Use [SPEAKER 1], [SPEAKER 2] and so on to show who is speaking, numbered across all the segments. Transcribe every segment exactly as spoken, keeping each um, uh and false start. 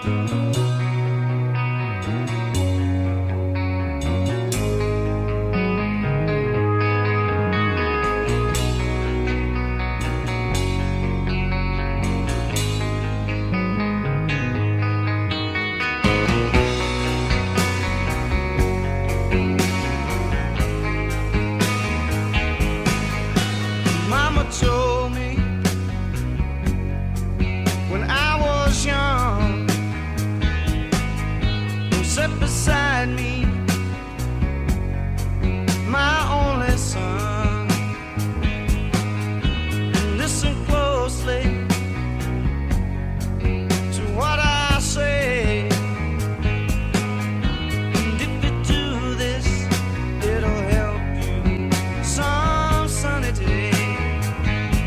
[SPEAKER 1] Told me when I was young, sat beside me, my only son. Listen closely to what I say, and if you do this, it'll help you some sunny day.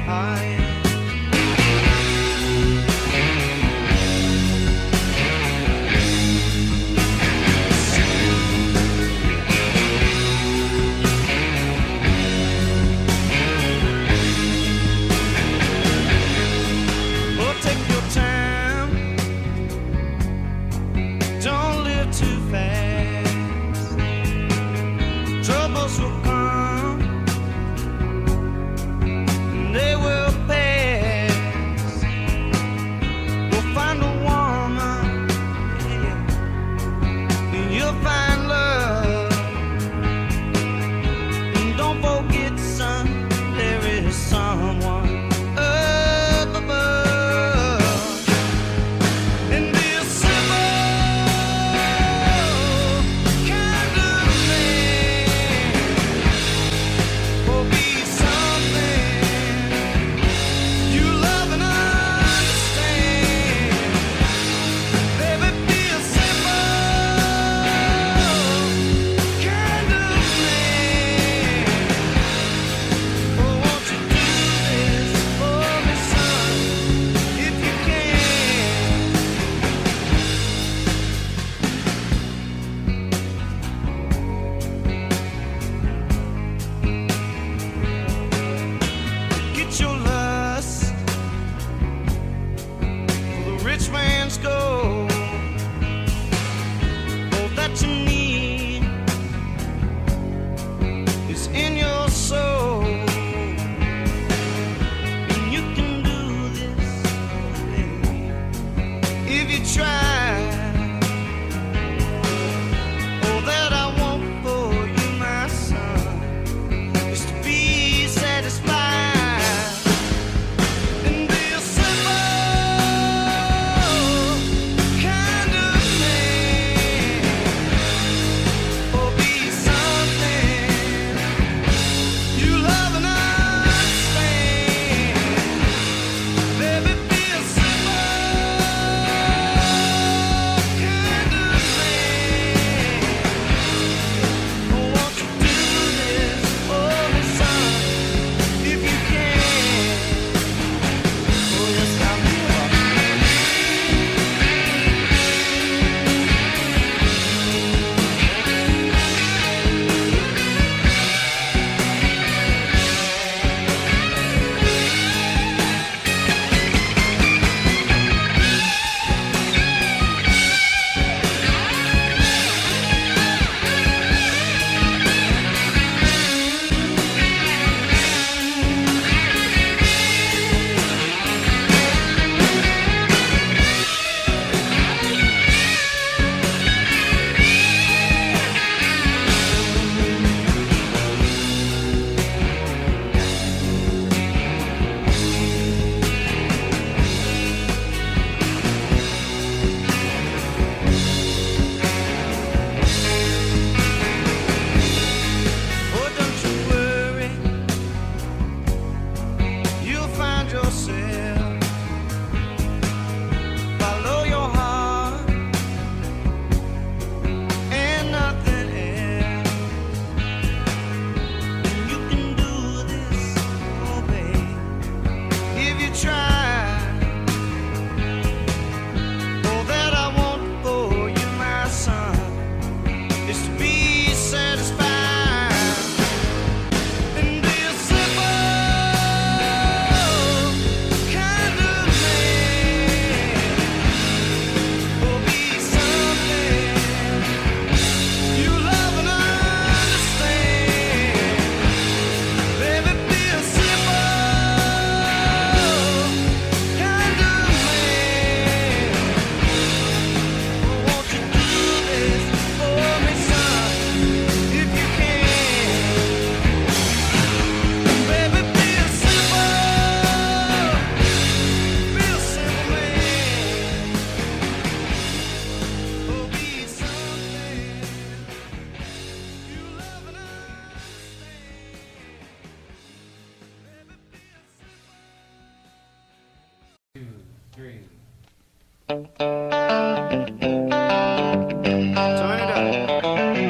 [SPEAKER 1] Turn it up.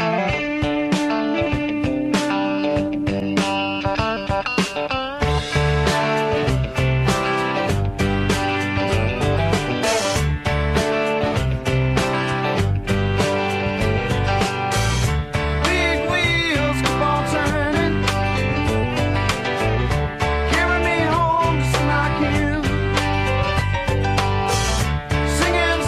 [SPEAKER 1] Big wheels keep on turning, carry me home to see my kin. Singing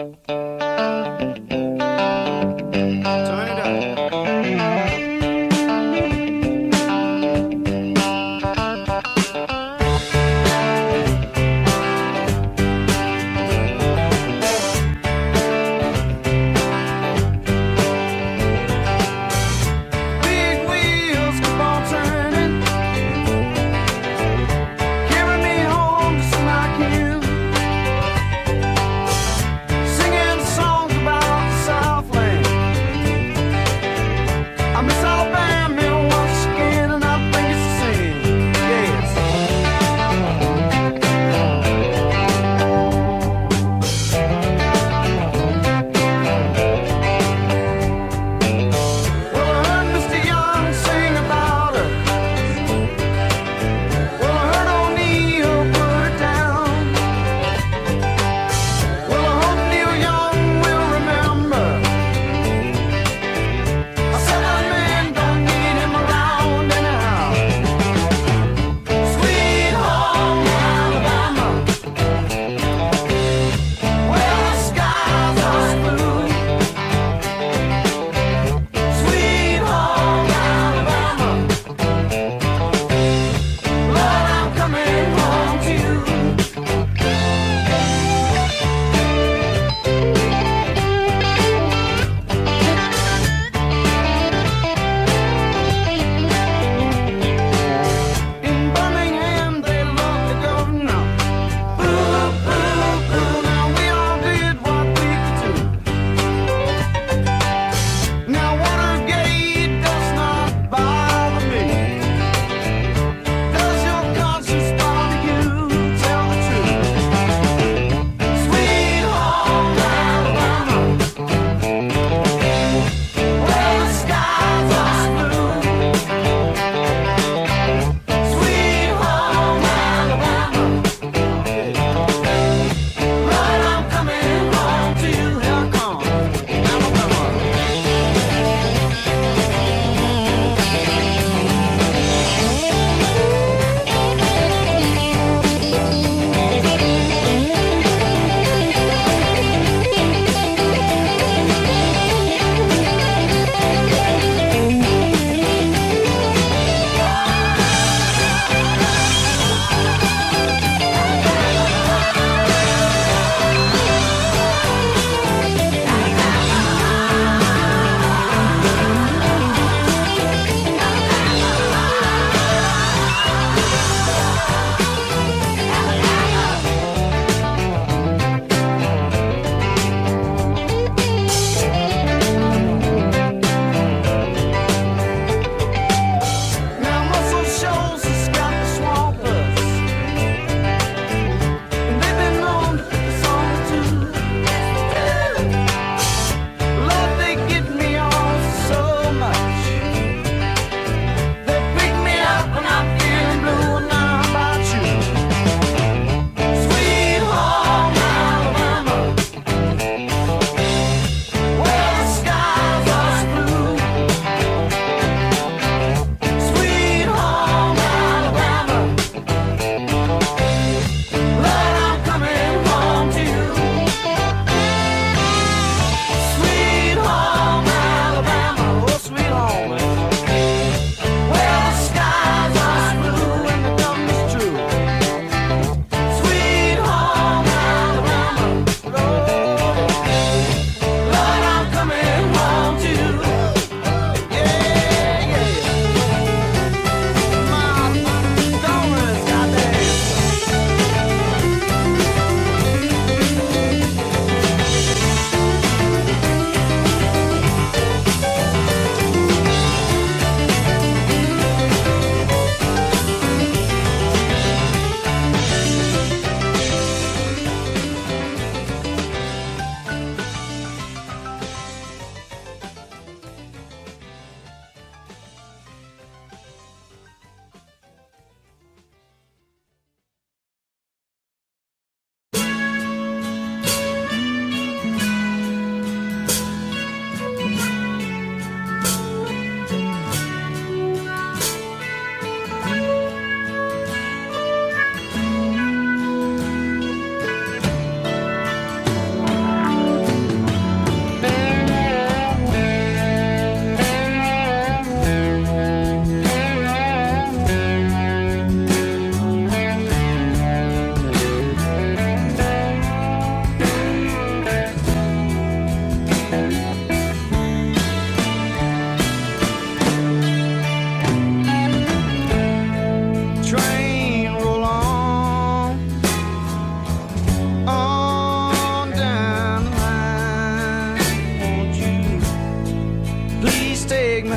[SPEAKER 1] Turn it up. Big wheels keep on turning, carry me home just like you. Singing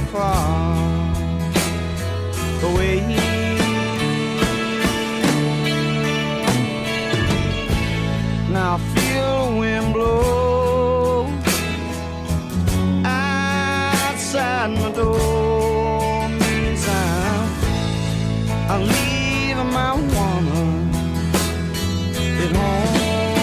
[SPEAKER 1] far away. Now I feel the wind blow outside my door. Means I'm, I'm leaving my woman at home.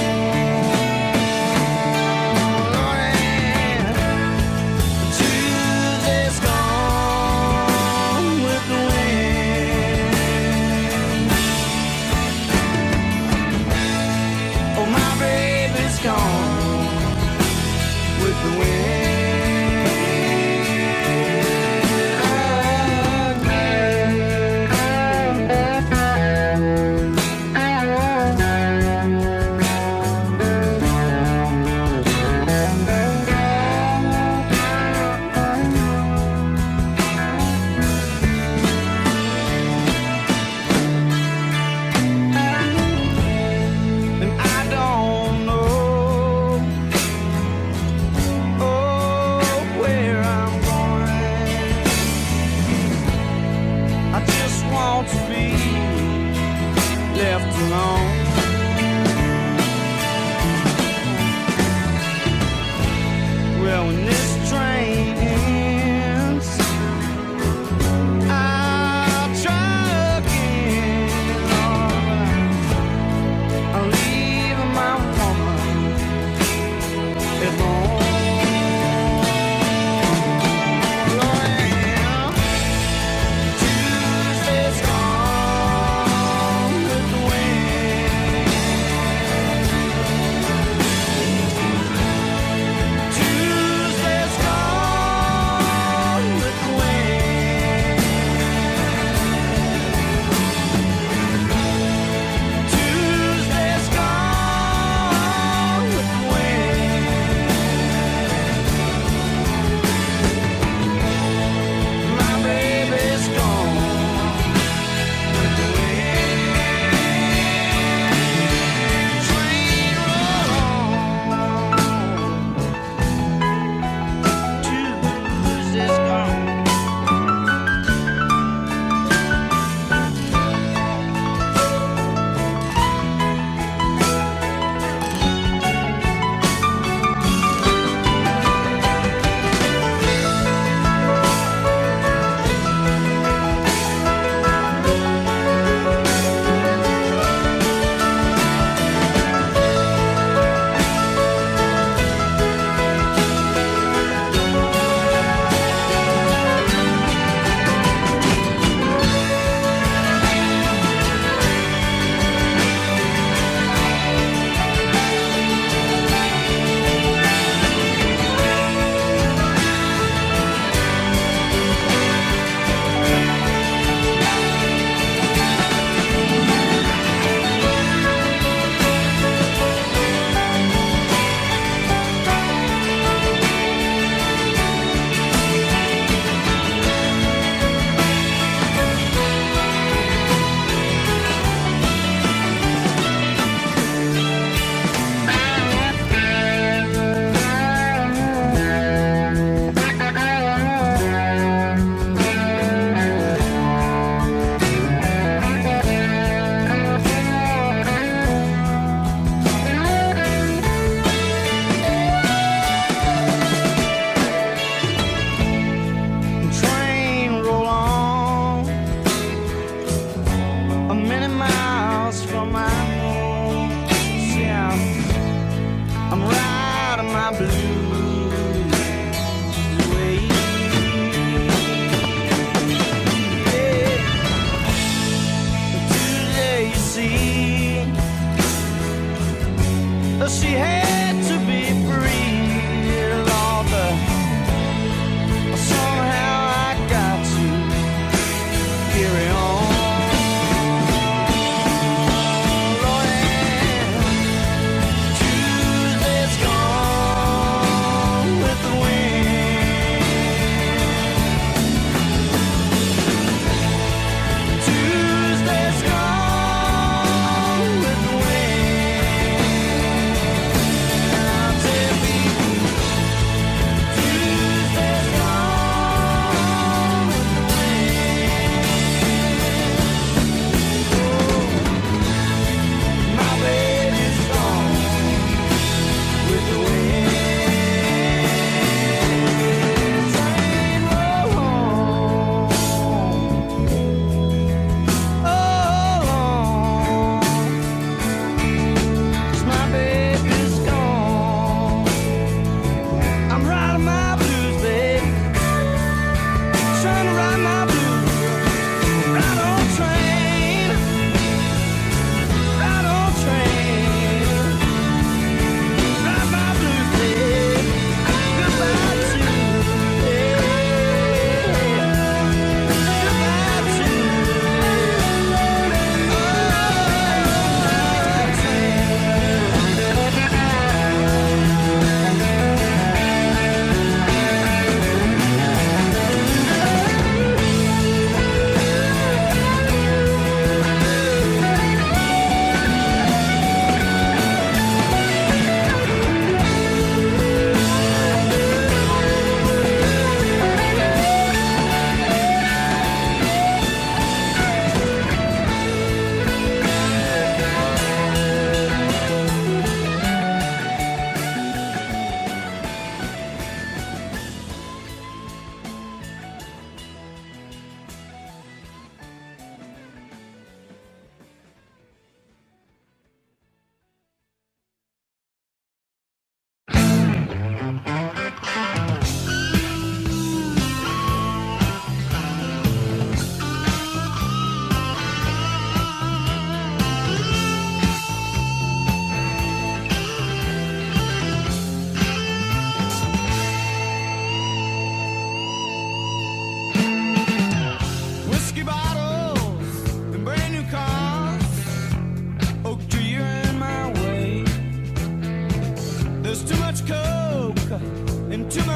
[SPEAKER 1] She had to be free, Lord, but somehow I got to carry on. Lord, and Tuesday's gone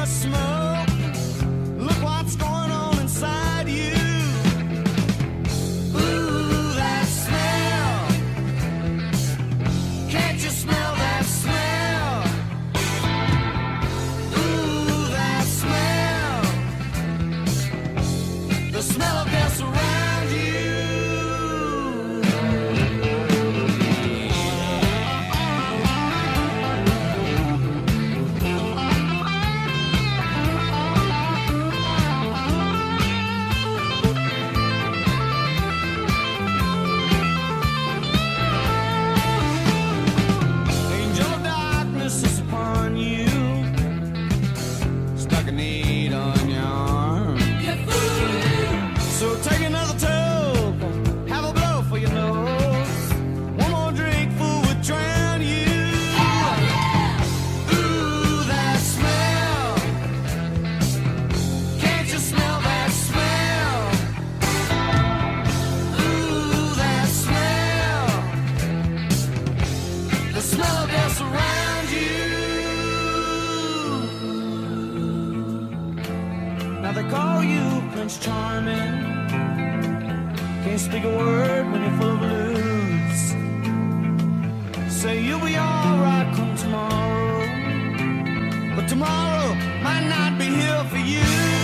[SPEAKER 1] smoke. Look what's going on inside you. Ooh, that smell. Can't you smell that smell? Ooh, that smell. The smell of death around you. Angel of darkness is upon you. Stuck a need on your arm. So take another toke, have a blow for your nose. One more drink, fool, would drown you. Ooh, that smell. Can't you smell that smell? Ooh, that smell. The smell of death around you. Now they call you Prince Charming. Can't speak a word when you're full of blues. Say you'll be alright come tomorrow, but tomorrow might not be here for you.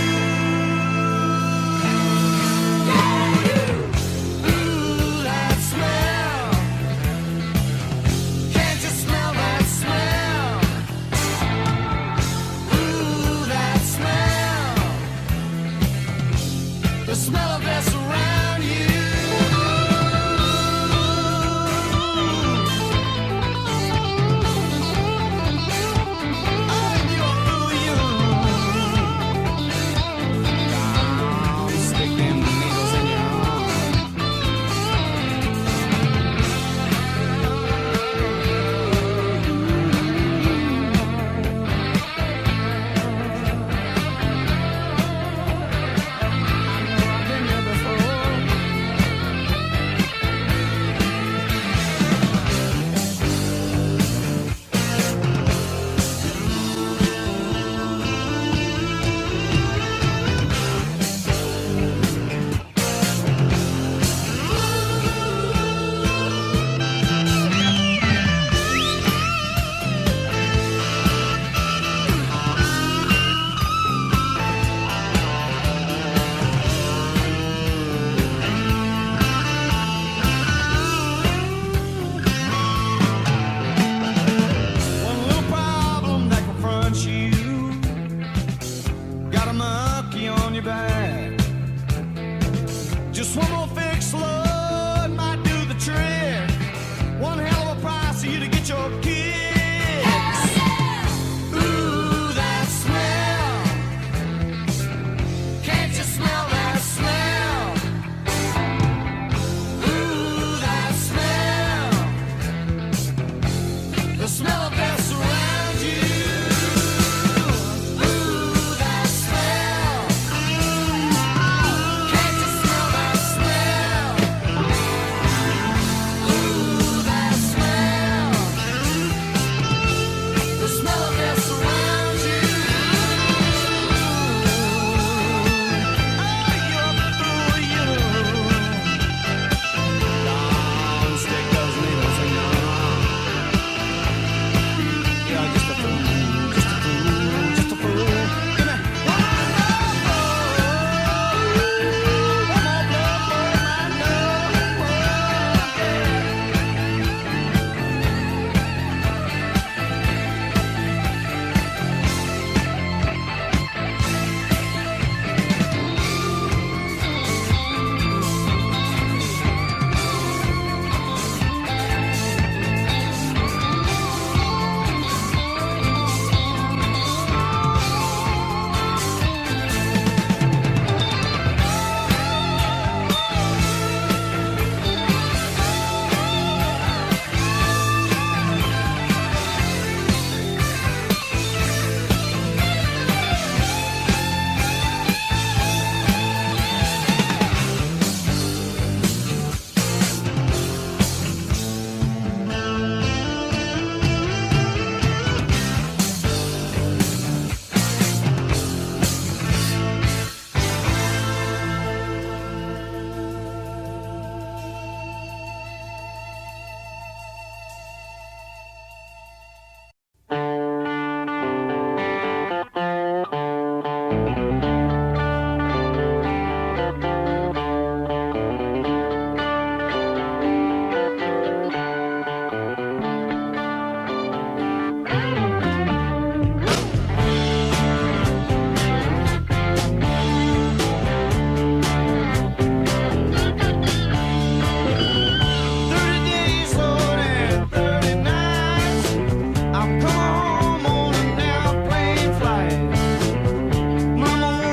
[SPEAKER 1] Ooh, that smell. Can't you smell that smell? Ooh, that smell. The smell of death around you. Oh, you, you. I'm coming home on an airplane flight. Mama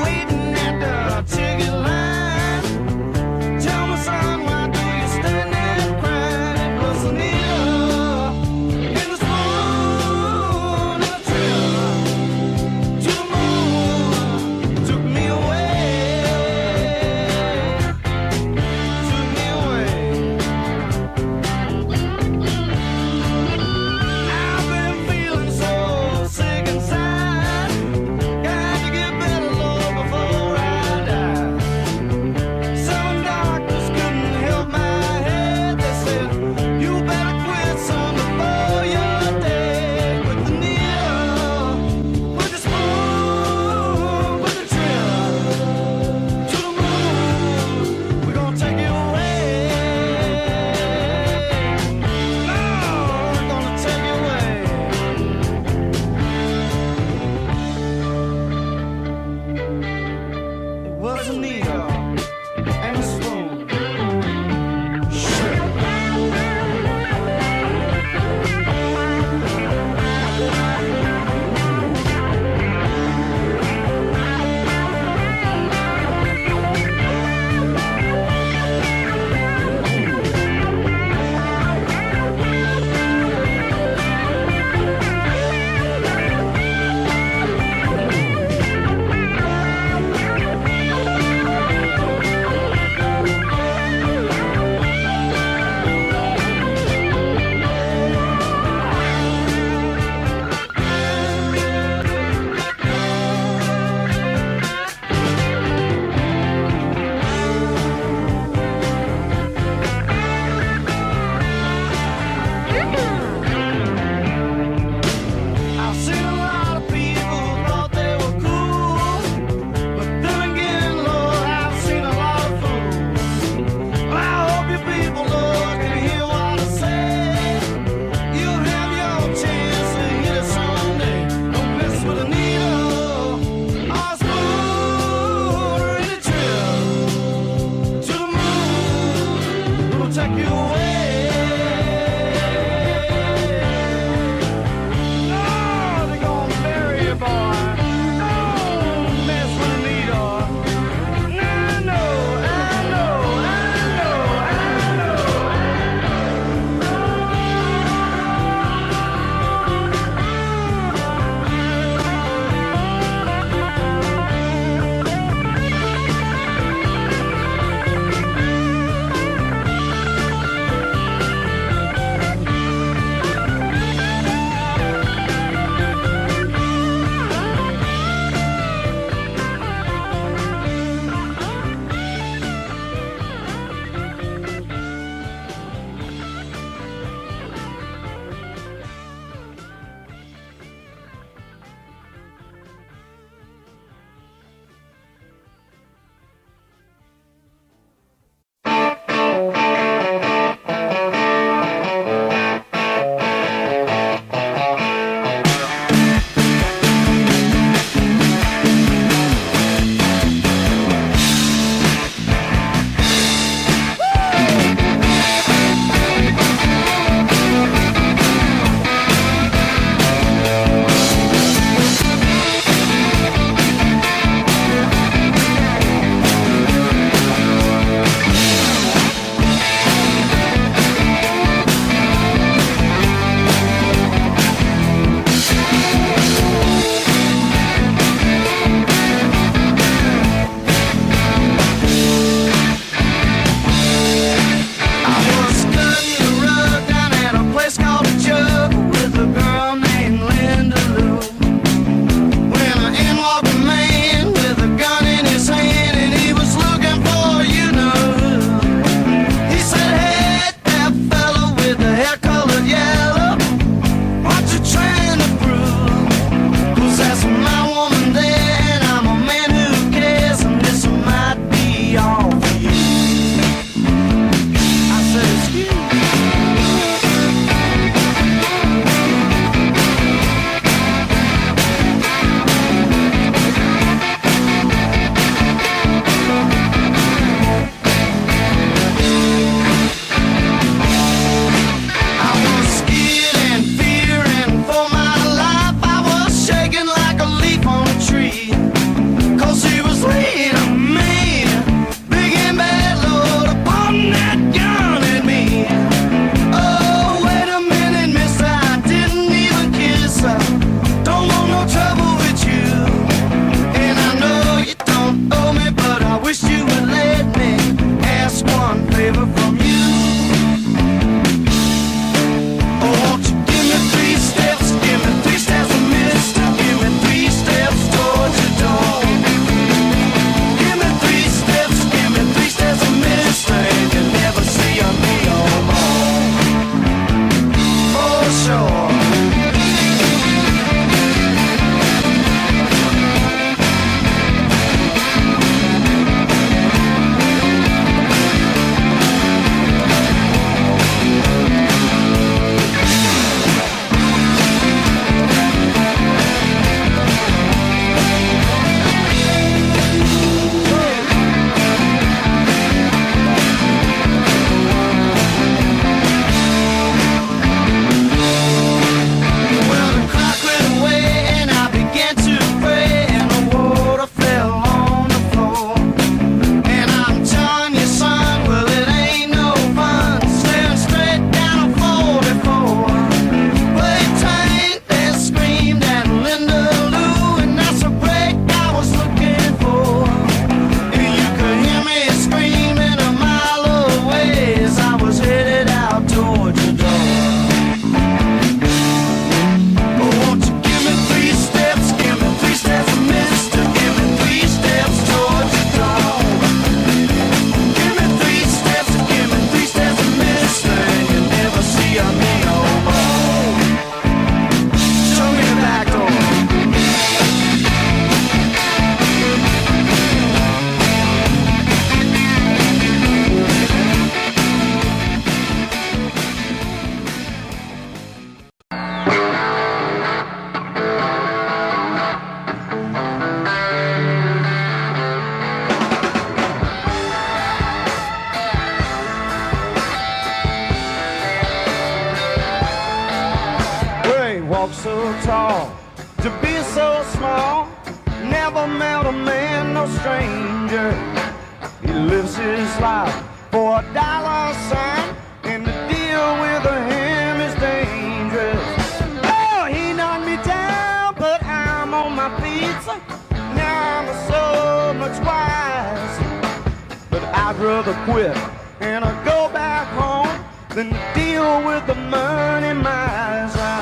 [SPEAKER 1] tall, to be so small. Never met a man, no stranger. He lives his life for a dollar sign, and the deal with him is dangerous. Oh, he knocked me down, but I'm on my feet. Now I'm so much wiser. But I'd rather quit and I go back home than deal with the money miser.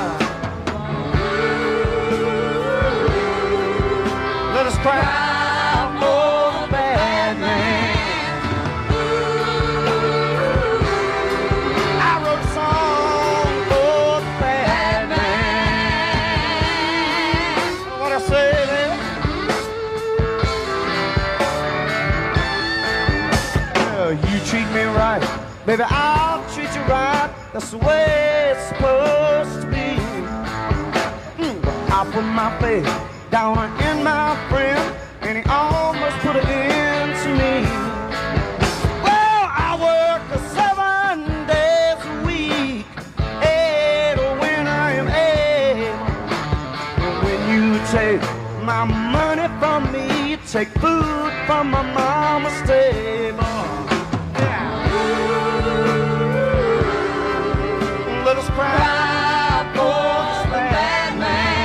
[SPEAKER 1] Let us cry for the bad man. I wrote a song for the bad man. What I say there? Well, you treat me right, baby, I'll treat you right. That's the way it's supposed to be. Mm, I put my faith down in my friend, and he almost put an end to me. Well, I work seven days a week, eight when I am able. And when you take my money from me, you take food from my mama's table. Yeah. Let us cry for the bad man.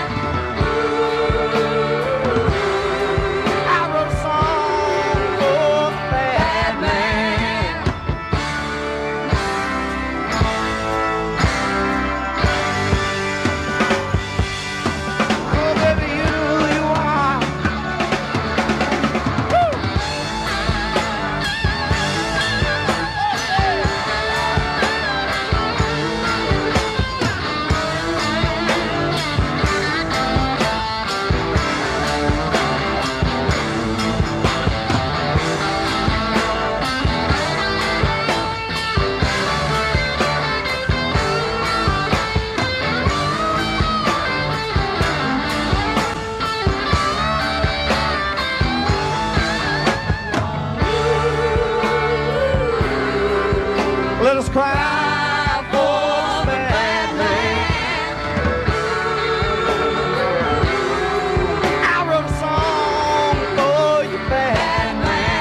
[SPEAKER 1] Let us cry for the bad man. I wrote a song for you, bad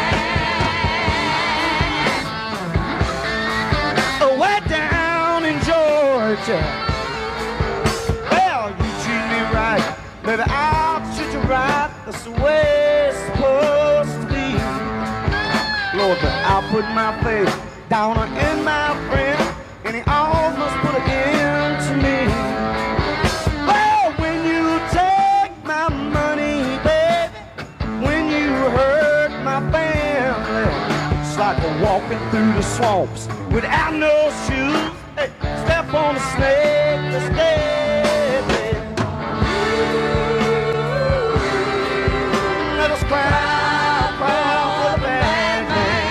[SPEAKER 1] man. Way down in Georgia. Well, you treat me right, baby, I'll treat you right. That's the way it's supposed to be. Lord, but I'll put my faith down in my friend, and he almost put an end to me. Well, when you take my money, baby, when you hurt my family, it's like walking through the swamps without no shoes. Hey, step on a snake that's deadly. Let us cry, cry for the bad man.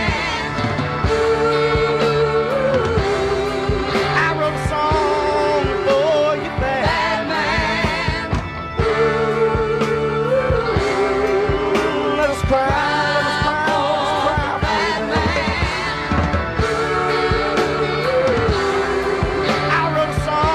[SPEAKER 1] I wrote a song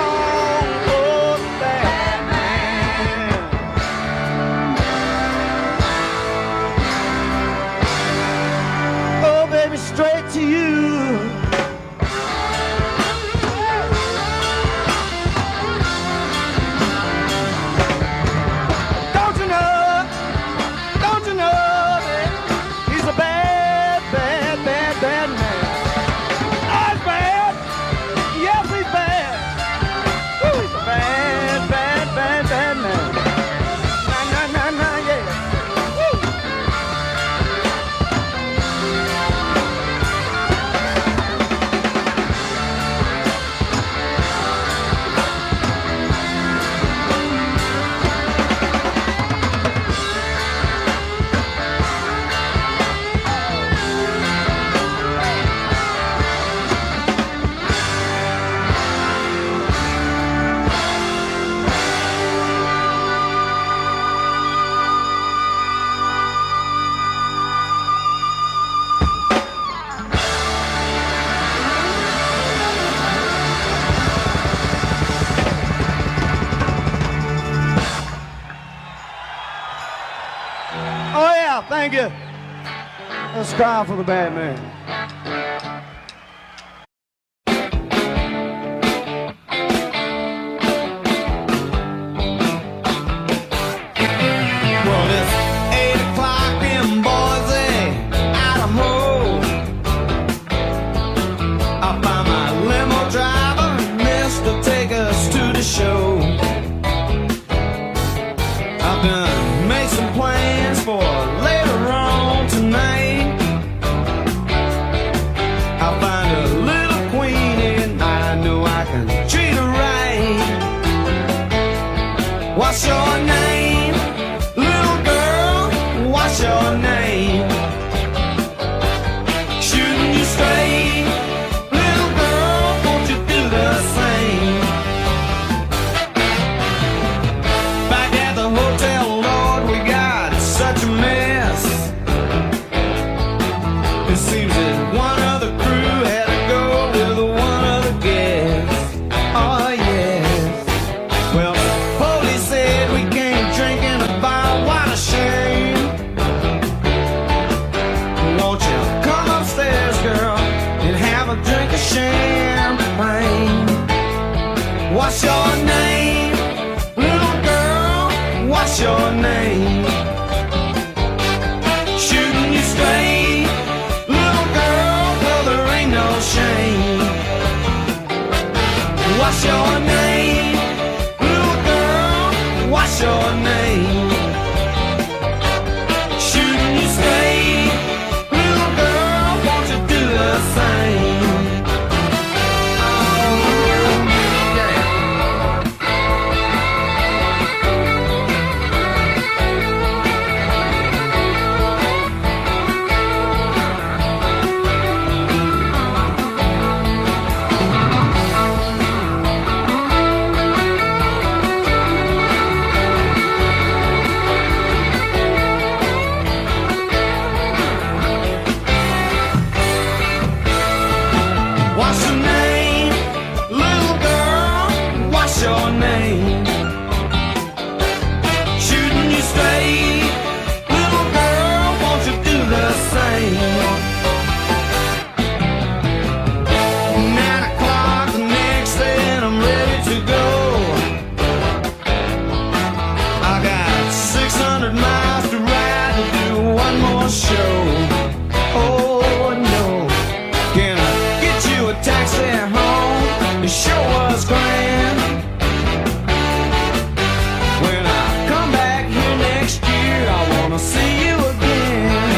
[SPEAKER 1] Oh yeah, thank you. Let's cry for the bad man. Well, it's eight o'clock in Boise, Idaho. I found my limo driver, missed to take us to the show. I've done made some plans for later on tonight. I'll find a little queen and I know I can treat her right. What's your name, little girl? What's your name? Shooting you straight, little girl, won't you do the same? Back at the hotel, Lord, we got such a mess. It seems that one of the crew had to go with one of the guests. Oh yes. Well, police said we can't drink in a bar. What a shame. Won't you come upstairs, girl, and have a drink of champagne? What's your name, little girl? What's your name? Shooting you straight, little girl, well there ain't no shame. What's your name, little girl? What's your name? Shooting you straight, little girl, won't you do the same? Oh, yeah. What's your name, little girl? What's your name? Shooting you straight, little girl, won't you do the same? Nine o'clock the next day and I'm ready to go. I got six hundred miles to ride to do one more show. Oh no, can I get you a taxi home? The show was grand. When I come back here next year, I wanna see you again.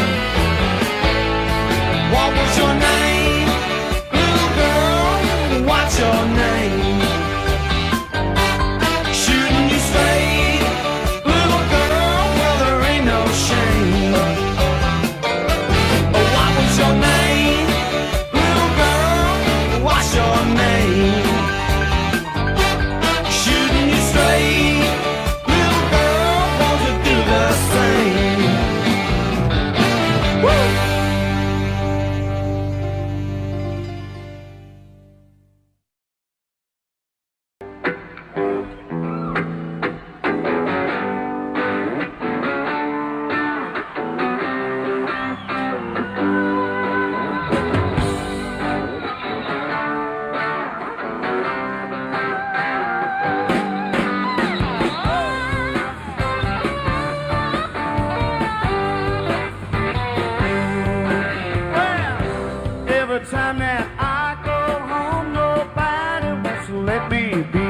[SPEAKER 1] What was your name, little girl? What's your name? Shooting you straight, little girl, well there ain't no shame. Oh, what was your name, little girl? What's your name? Shooting you straight, little girl, won't you do the same? Woo! Every time that I go home, nobody wants to let me be.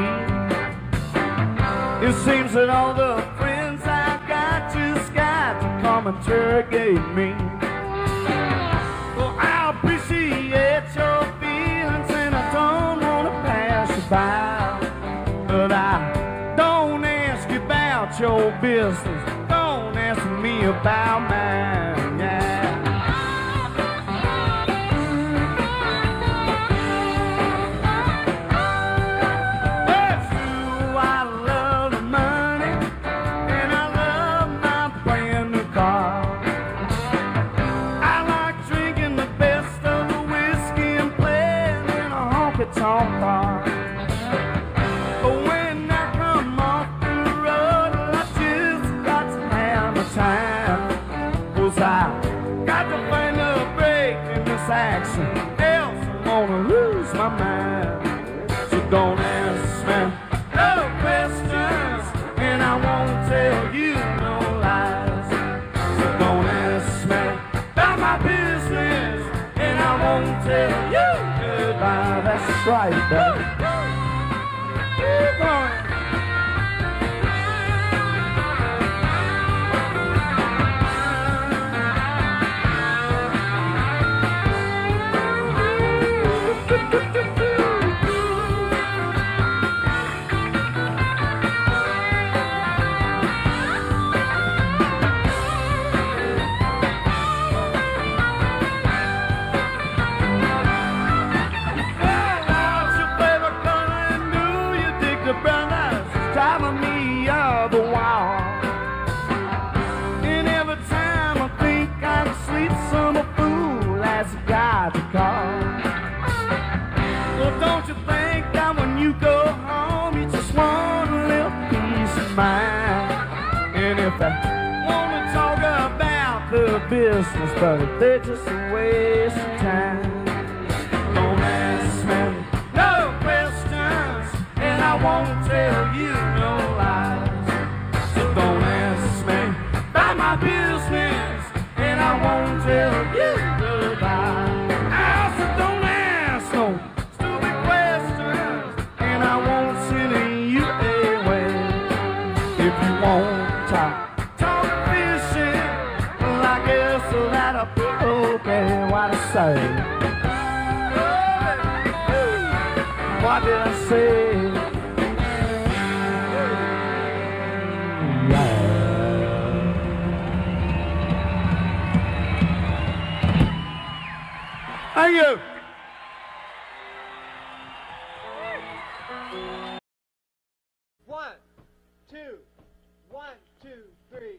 [SPEAKER 1] It seems that all the friends I got just got to come interrogate me. Well, I appreciate your feelings and I don't want to pass you by, but I don't ask you about your business. Don't ask me about mine. Yeah. That's true, I love the money and I love my brand new car. I like drinking the best of the whiskey and playing in a honky-tonk bar. But when I come off the road, I just got to have a time. Saxon, else I'm gonna lose my mind. So don't ask me no questions, and I won't tell you no lies. So don't ask me about my business, and I won't tell you goodbye. That's right, baby. Keep on. Driving me up the wall, and every time I think I'm asleep, some fool has got to call. Well, don't you think that when you go home, you just want a little peace of mind? And if I want to talk about the business, but they're just a waste of time. Don't ask me no questions, and I won't tell you no lies. So don't ask me about my business, and I won't tell you goodbye. So don't ask no stupid questions, and I won't send you away. If you won't talk, talk fishing, well, I guess that'll be okay. What I say? What did I say? Thank you.
[SPEAKER 2] One, two, one, two, three.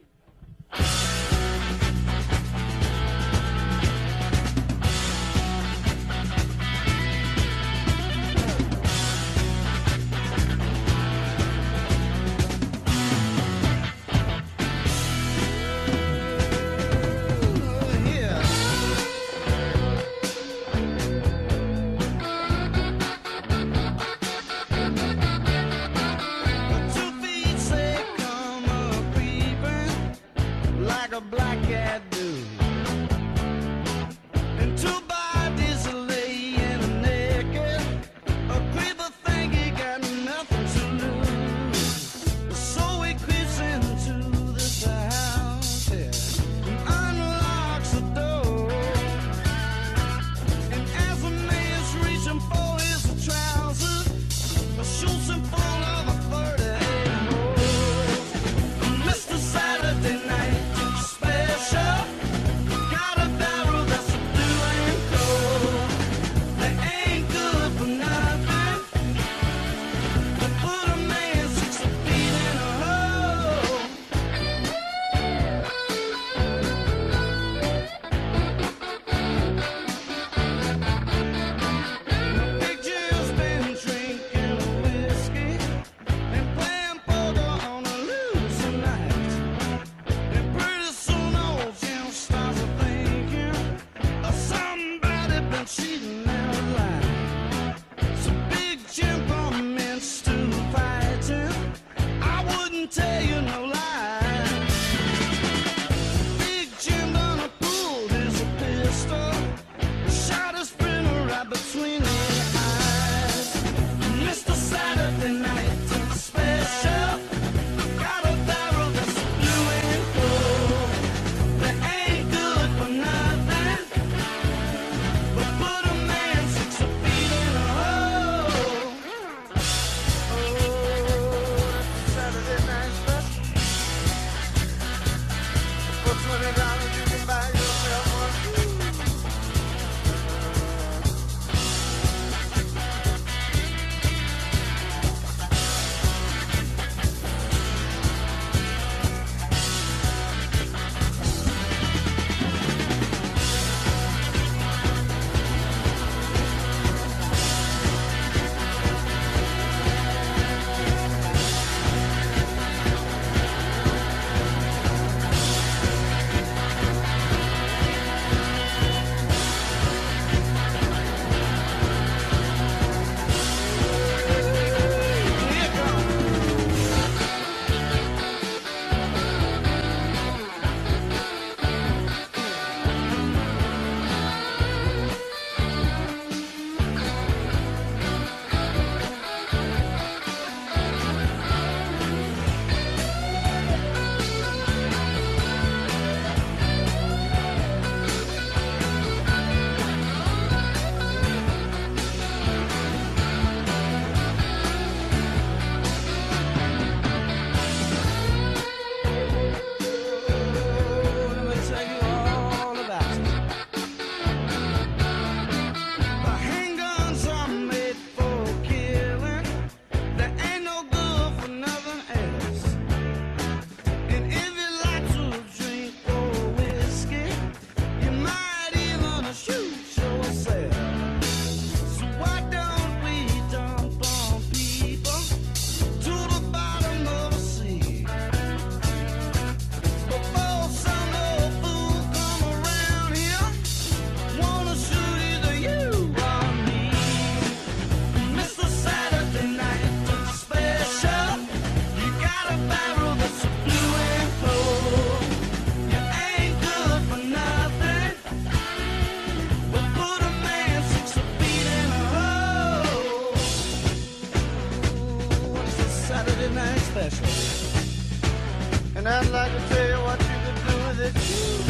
[SPEAKER 2] I'd like to tell you what you could do with it too.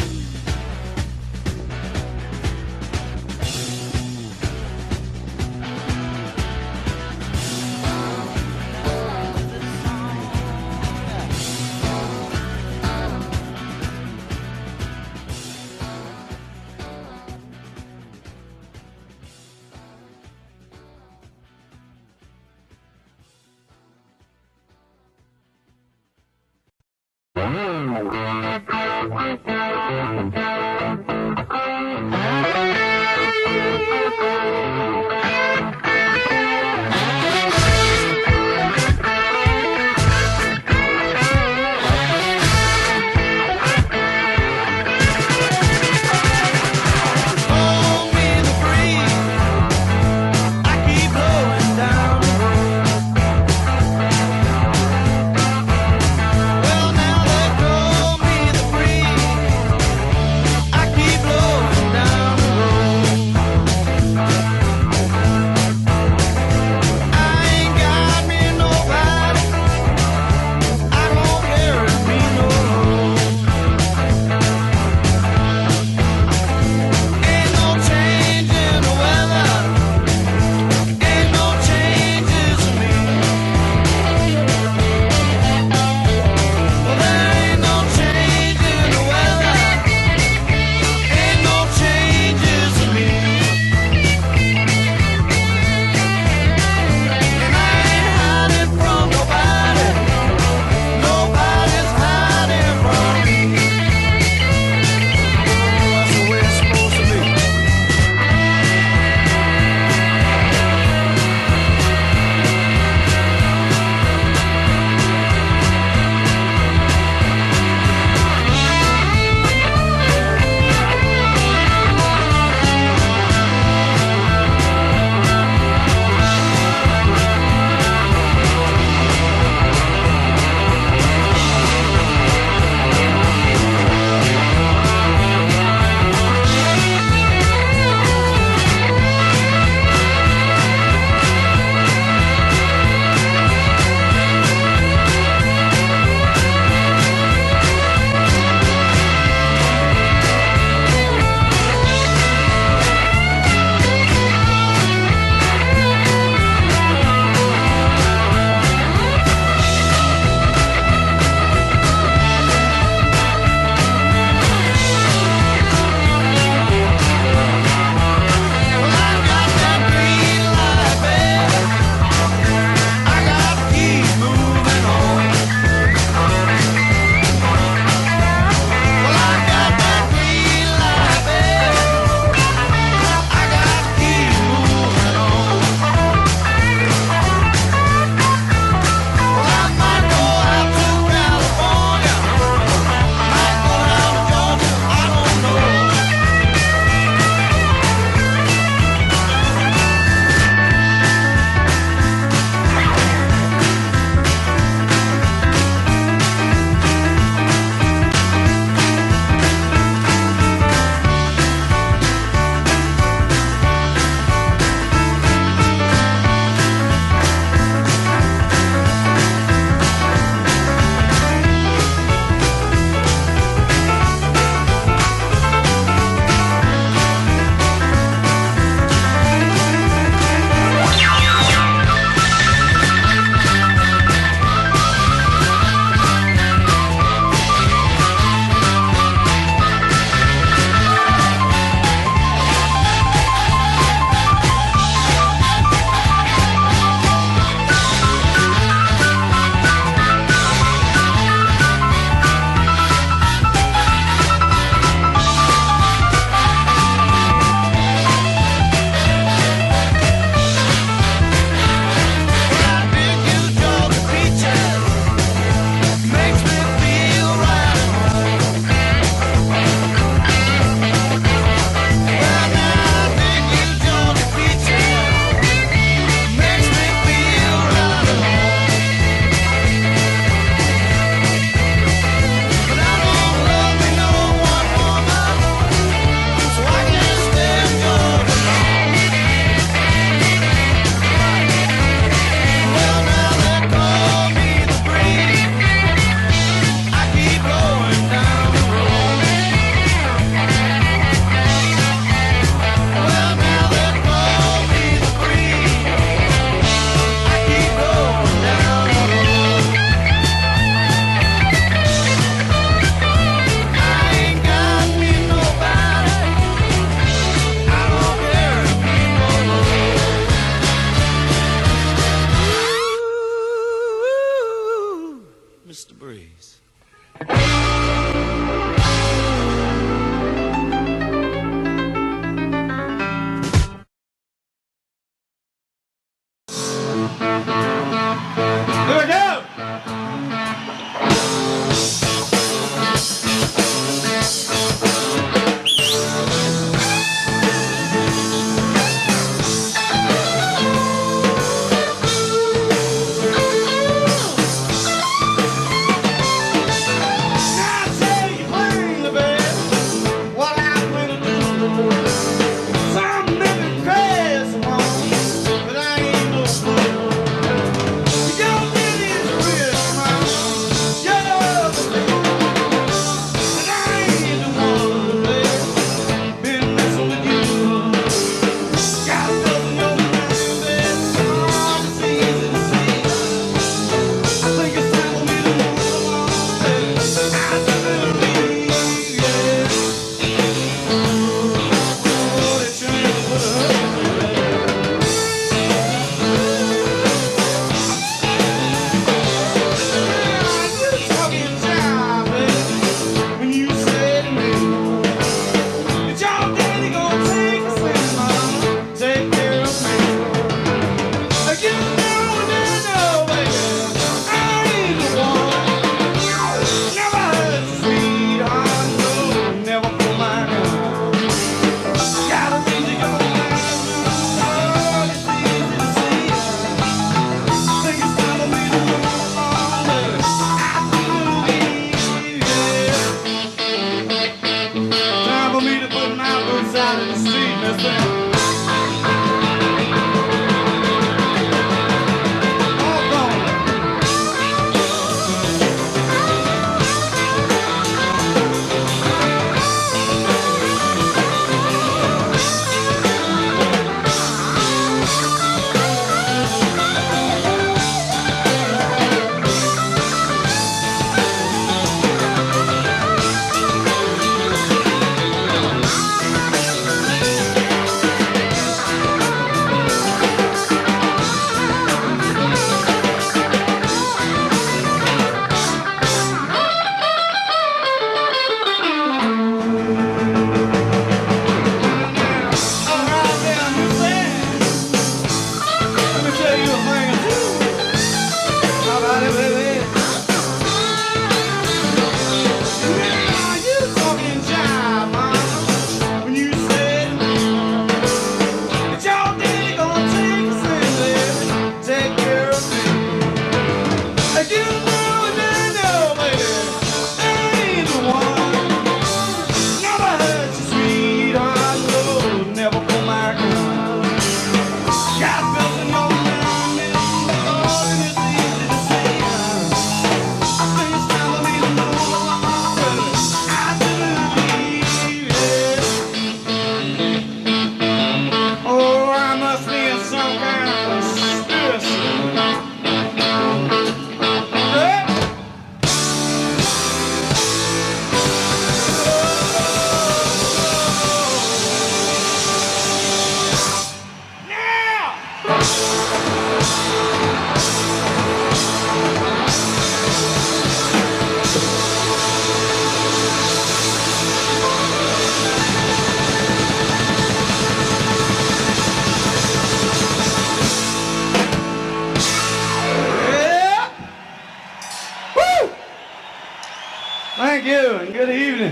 [SPEAKER 3] Thank you, and good evening.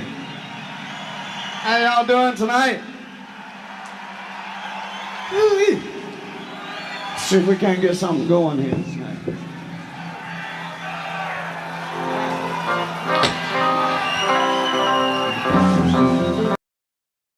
[SPEAKER 3] How y'all doing tonight? Woo-wee. See if we can't get something going here tonight.